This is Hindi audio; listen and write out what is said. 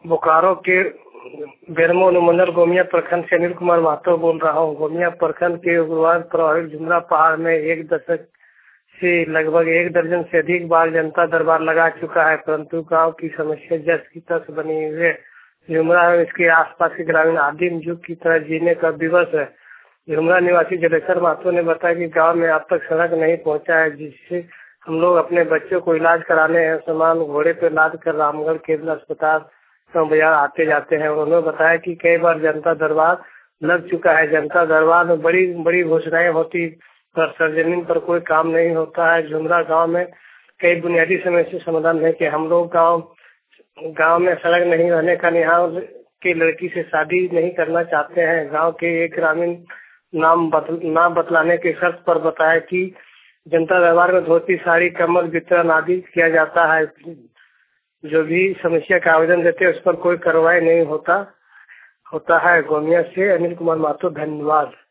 बोकारो के बेरमो अनुमंडल गोमिया प्रखंड से अनिल कुमार महतो बोल रहा हूँ। गोमिया प्रखंड के उग्रवाद प्रभावित जुमरा पहाड़ में एक दशक से लगभग 1 दर्जन से अधिक बार जनता दरबार लगा चुका है, परंतु गांव की समस्या जस की तस बनी हुई है। जुमरा और इसके आसपास के ग्रामीण आदिम युग की तरह जीने का विवश है। जुमरा निवासी जलेश्वर महतो ने बताया कि गांव में अब तक सड़क नहीं पहुंचा है, जिससे हम लोग अपने बच्चों को इलाज कराने हैं समान घोड़े पर लाद कर रामगढ़ केंद्र अस्पताल बाजार आते जाते हैं। उन्होंने बताया कि कई बार जनता दरबार लग चुका है। जनता दरबार में बड़ी बड़ी घोषणाएं होती पर सरजमीन पर कोई काम नहीं होता है। जुमरा गांव में कई बुनियादी समस्या समाधान है कि हम लोग गांव में सड़क नहीं रहने का यहाँ के लड़की से शादी नहीं करना चाहते हैं। गांव के एक ग्रामीण नाम बतलाने के शर्त पर बताया कि जनता दरबार में धोती साड़ी कम्बल वितरण आदि किया जाता है। जो भी समस्या का आवेदन देते हैं उस पर कोई कार्रवाई नहीं होता है। गोमिया से अनिल कुमार महतो, धन्यवाद।